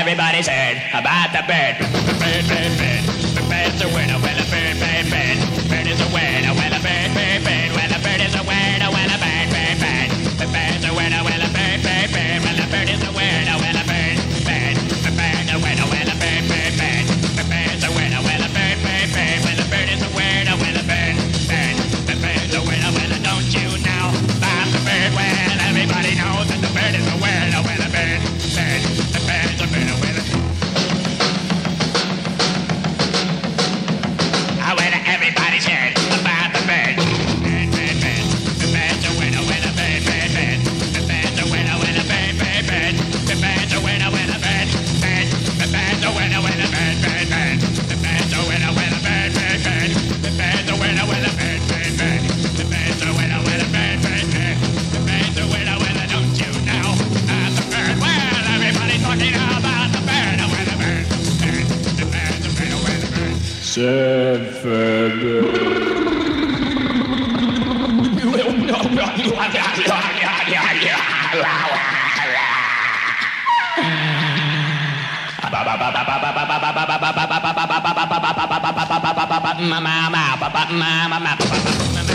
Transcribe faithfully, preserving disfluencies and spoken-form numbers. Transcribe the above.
everybody's heard about the bird. Bird, bird, bird. The bird's a winner. Well, a bird, bird, bird. Bird is a winner. Well, a bird, bird, bird. Well, a bird is a winner. Well, a bird, bird, bird. The bird's a winner. Well, a bird, bird, bird. Well, a bird is a winner. Well, a bird, bird. The bird's a winner. Well, a bird, bird, bird. The bird's a winner. Well, a bird, bird, bird. Well, a bird is a winner. Well, a bird, bird. The bird's a winner. Well, don't you know about the bird? Well, everybody knows that the bird is a winner. Well, a bird, bird. The bird's a winner. Well, I win everybody's heard about the bird. Bird, bird, bird. The bird's a winner. Well, a bird, bird, bird. The bird's a winner. Well, a bird, bird, bird. The bird's a winner. Well, a bird, bird. The bird's a winner. Well, a bird, bird, bird. The bird's a winner. Well, a bird, bird, bird. The bird's a winner. Well, a bird, bird, bird. The bird's a winner. Well, a bird, bird, bird. The bird's a winner. Well, don't you know about the bird? Well, everybody's talking about the bird. Well, the bird, bird. The bird's a winner. Well, the bird. Mama, mama, mama, mama, mama.